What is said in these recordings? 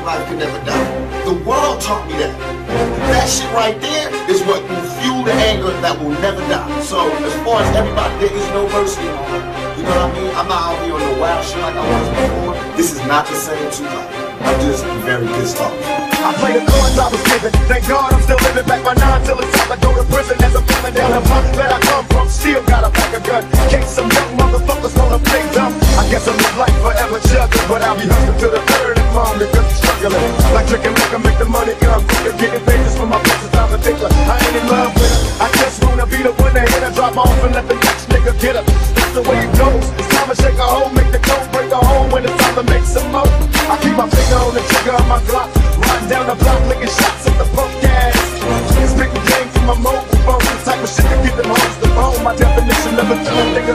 thug life can never die. The world taught me that. That shit right there is what will fuel the anger that will never die. So as far as everybody, there is no mercy in my heart. You know what I mean? I'm not out here on no wild shit like I was before. This is not the same Tupac. I'm just very pissed off. I play the cards I was given. Thank God I'm still living back my 9 till it's time to go to prison. As I'm coming down the block that I come from, still got a pack of gun. Case some young motherfuckers wanna play dumb. I guess I live life forever juggling, but I'll be hustling to the third and mom because I'm struggling. Like drinking liquor, make the money come quicker. Getting pages for my business, I'm a tickler. I ain't in love with her. I just wanna be the one to hit her, drop off and let the next nigga get her. That's the way it goes. It's time to shake a hole, make the cold break a hole when it's time to make some more. I keep my finger on the trigger of my Glock, riding down the block, licking shots at the punk ass. Spitting game from my mobile phone, the type of shit to get them hoes to bone. My definition of a thug nigga.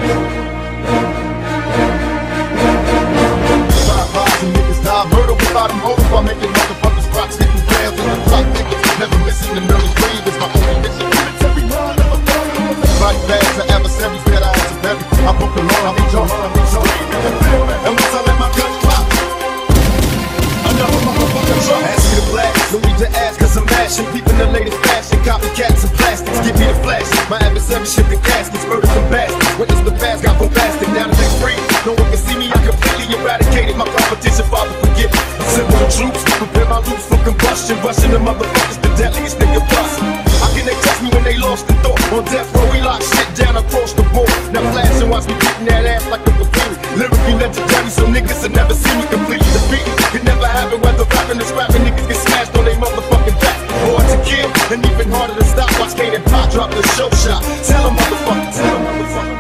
Drive-bys and niggas die, murder without a motive. While making motherfuckers rocks, hitting rails in the clock, niggas never missing the nervous breathe is my only mission. Every mind of a thug. Like bags of adversaries that I had to bury. I broke the law, I need your heart, I need your heart. And once I let my gun pop, another motherfucker drop. Ask me to blast, no need to ask, cause I'm mashing. Peeping the latest fashion, copycats and plastics. Give me the flash, my adversary shipping caskets. Murder some bastards, witness the past, got bombastic. Now the next free, no one can see me, I completely eradicated my competition. Father, forget me. Assemble the troops, prepare my loops for combustion. Rushing the motherfuckers, the deadliest nigga bust. How can they test me when they lost the thought? On death row, we lock shit down across the board. Now flash and watch me beating that ass like a buffoon. Lyrically legendary, so niggas have never seen me completely defeated. Could never happen whether rapping or scrapping. Niggas get smashed on they motherfucking back. Hard to kill, and even harder to stop. Watch Kane and Pop drop the show shot. Tell them motherfucker, tell them motherfucker.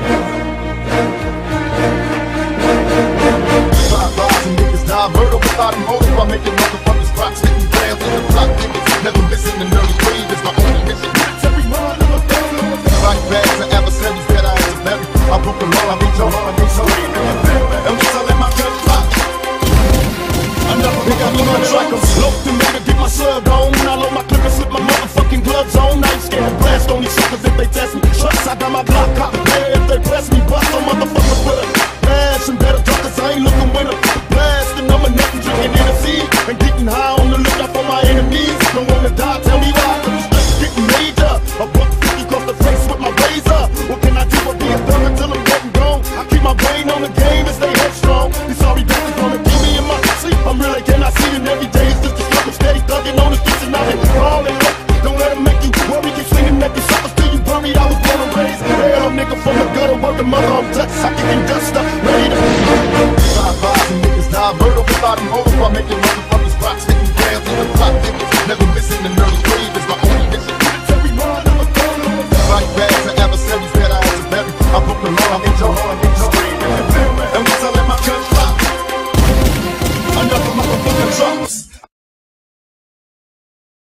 Drive-bys and niggas die, murder without a motive. While making motherfuckers rocks, hitting rails in the clock. Niggas never missing the nervous breathe is my only mission. Every mind of a thug. Like bags of adversaries that I had to bury. I broke the law, I need your heart, I need your heart. And once I let my gun pop, another nigga on my track, I'm locked and made to get my slug on. I load my clip and slip my motherfucking gloves on. I ain't scared to blast on these suckers if they test me. Trust, I got my block copy there if they press me. Bust on motherfuckers with a bash and better talk, cause I ain't looking with a blast. And I'm a nut and drinking Hennessy and getting high on the lookout for my enemies. Don't wanna die, tell me why, cause the stress is getting major. A buck 50 across the face with my razor. What can I do but be a thug until I'm getting gone? I keep my brain on the game and stay headstrong. These sorry bastards gonna kill me in my sleep. I'm really cannot see it every day. It's just a struggle, steady thugging on the streets and I've been crawling. Don't let them make you worry, keep swinging at these suckers till you buried. I was born and raised. Hell, nigga from the gutter, work the mother, I'm Dutch. I can dust up, ready to drive-bys and niggas die, murder without a motive. While making motherfuckers rocks, hitting rails in the clock. Niggas never missing the nerve.